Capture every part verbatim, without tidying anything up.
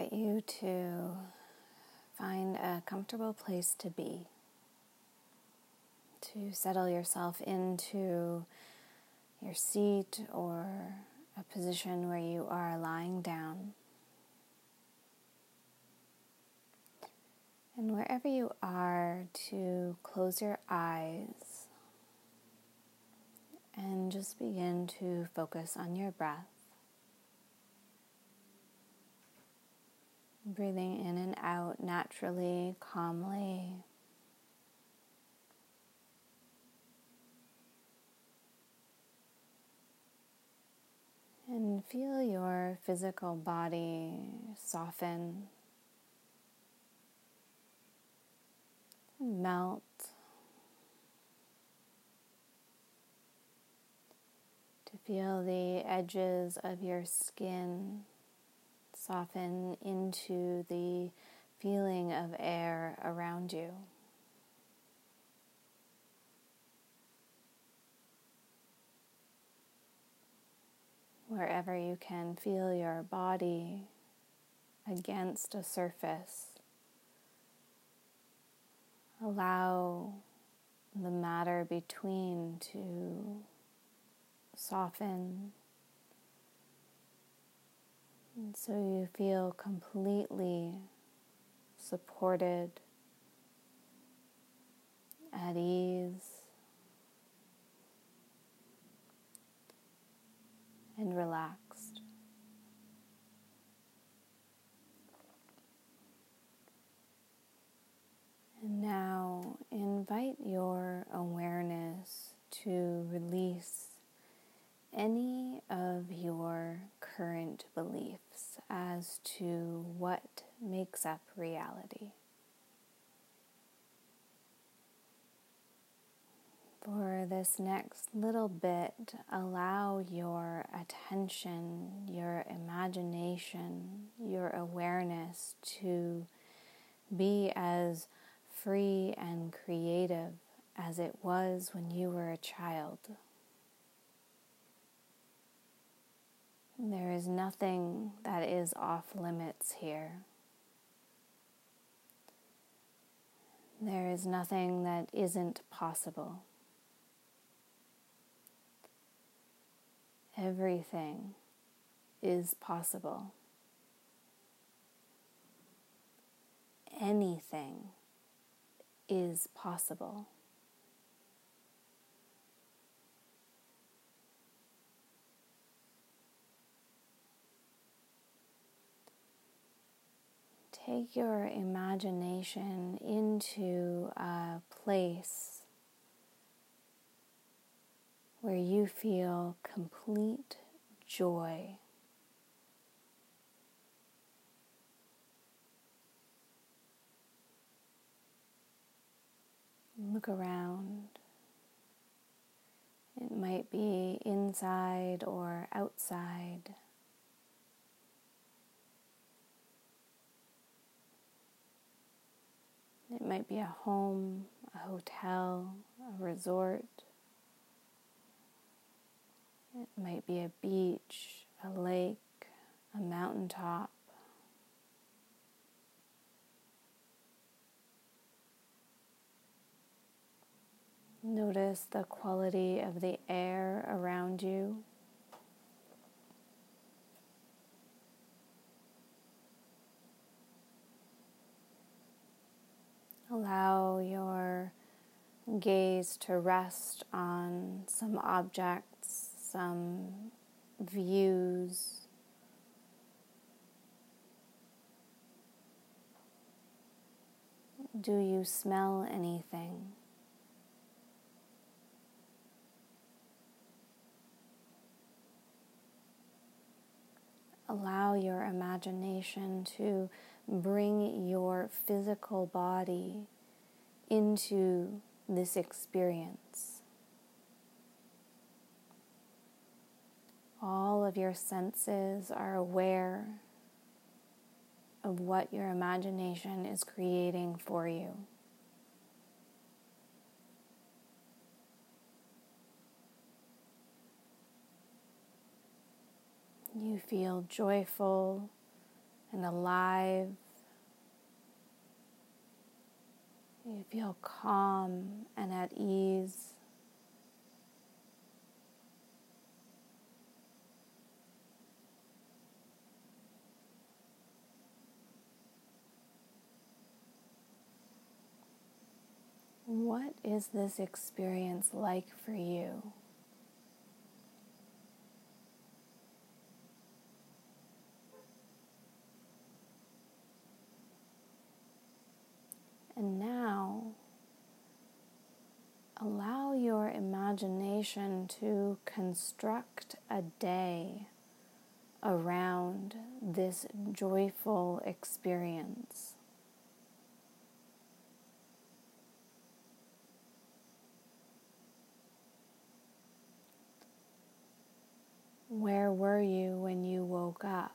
invite you to find a comfortable place to be, to settle yourself into your seat or a position where you are lying down. And wherever you are, to close your eyes and just begin to focus on your breath. Breathing in and out naturally, calmly. And feel your physical body soften, melt. To feel the edges of your skin soften into the feeling of air around you. Wherever you can feel your body against a surface, allow the matter between to soften, and so you feel completely supported, at ease, and relaxed. And now invite your awareness to release any of your current beliefs as to what makes up reality. For this next little bit, allow your attention, your imagination, your awareness to be as free and creative as it was when you were a child. There is nothing that is off limits here. There is nothing that isn't possible. Everything is possible. Anything is possible. Take your imagination into a place where you feel complete joy. Look around. It might be inside or outside. It might be a home, a hotel, a resort. It might be a beach, a lake, a mountaintop. Notice the quality of the air around you. Allow your gaze to rest on some objects, some views. Do you smell anything? Allow your imagination to bring your physical body into this experience. All of your senses are aware of what your imagination is creating for you. You feel joyful and alive. You feel calm and at ease. What is this experience like for you? And now, allow your imagination to construct a day around this joyful experience. Where were you when you woke up?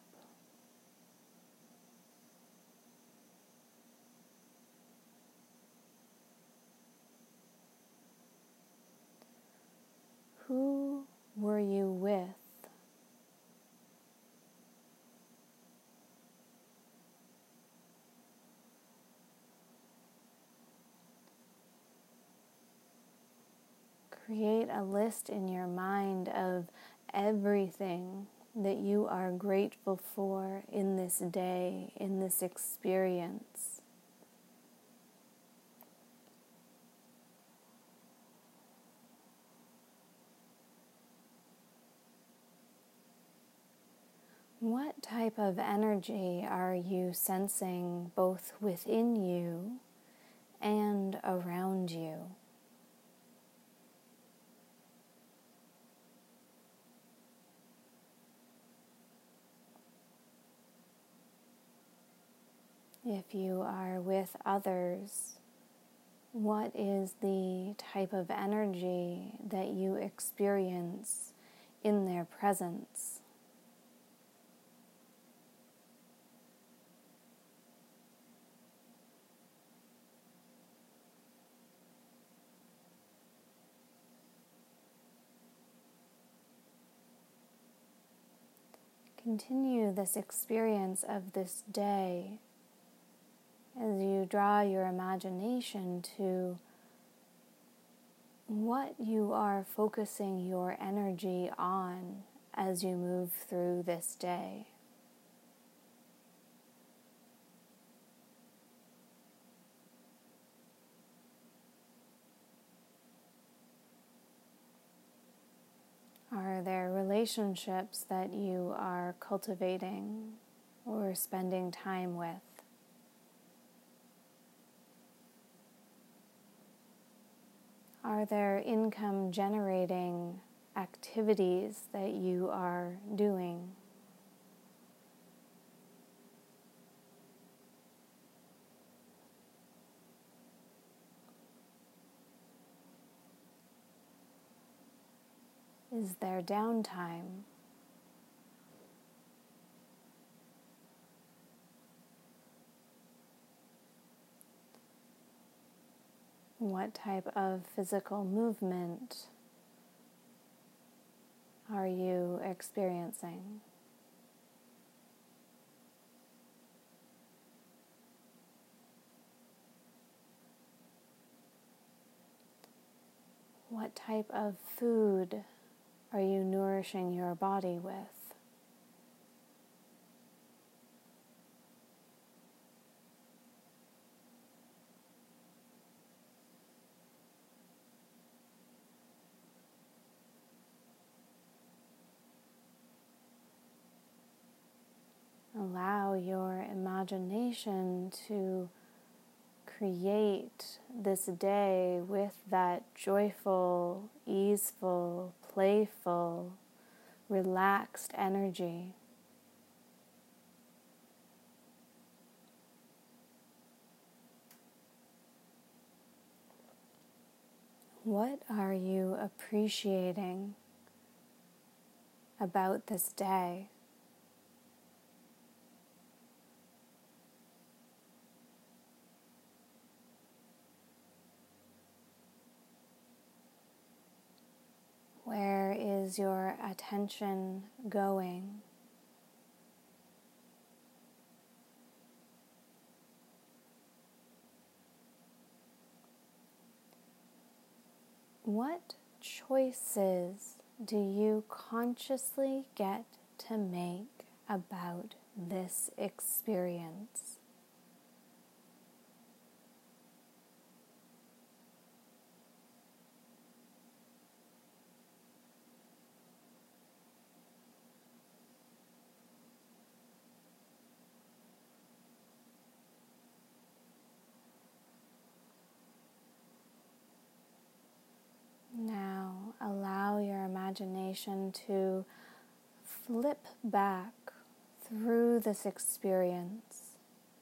Who were you with? Create a list in your mind of everything that you are grateful for in this day, in this experience. What type of energy are you sensing both within you and around you? If you are with others, what is the type of energy that you experience in their presence? Continue this experience of this day as you draw your imagination to what you are focusing your energy on as you move through this day. Are there relationships that you are cultivating or spending time with? Are there income generating activities that you are doing? Is there downtime? What type of physical movement are you experiencing? What type of food are you nourishing your body with? Allow your imagination to create this day with that joyful, easeful, playful, relaxed energy. What are you appreciating about this day? Where is your attention going? What choices do you consciously get to make about this experience? Now allow your imagination to flip back through this experience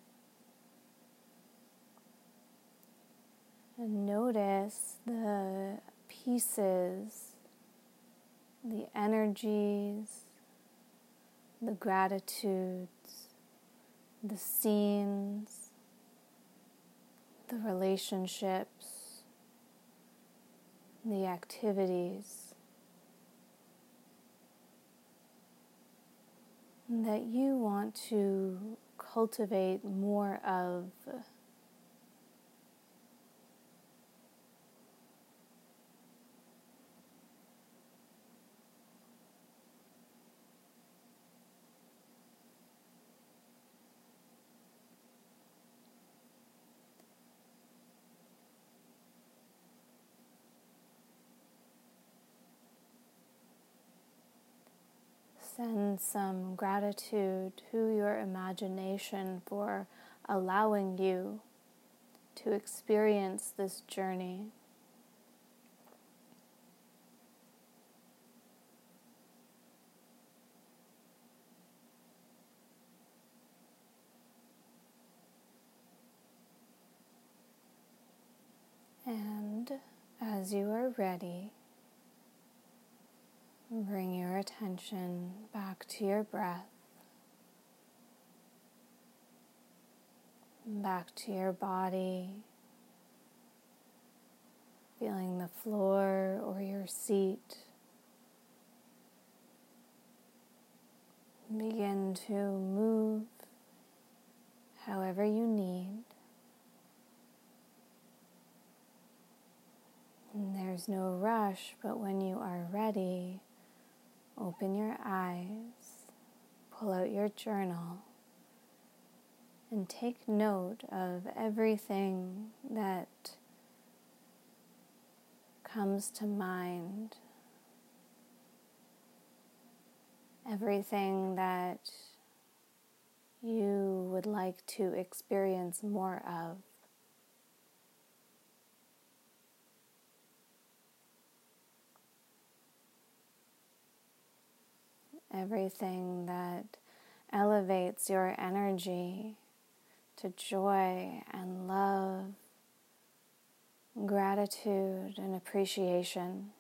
and notice the pieces, the energies, the gratitudes, the scenes, the relationships, the activities that you want to cultivate more of. Send some gratitude to your imagination for allowing you to experience this journey. And as you are ready, bring your attention back to your breath, back to your body, feeling the floor or your seat. Begin to move however you need. And there's no rush, but when you are ready, open your eyes, pull out your journal, and take note of everything that comes to mind, everything that you would like to experience more of. Everything that elevates your energy to joy and love, gratitude and appreciation.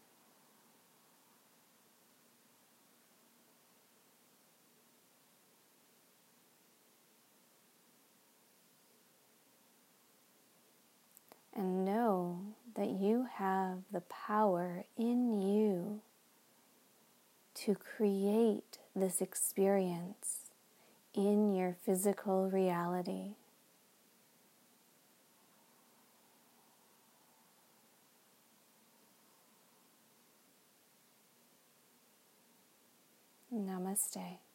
And know that you have the power in you to create this experience in your physical reality. Namaste.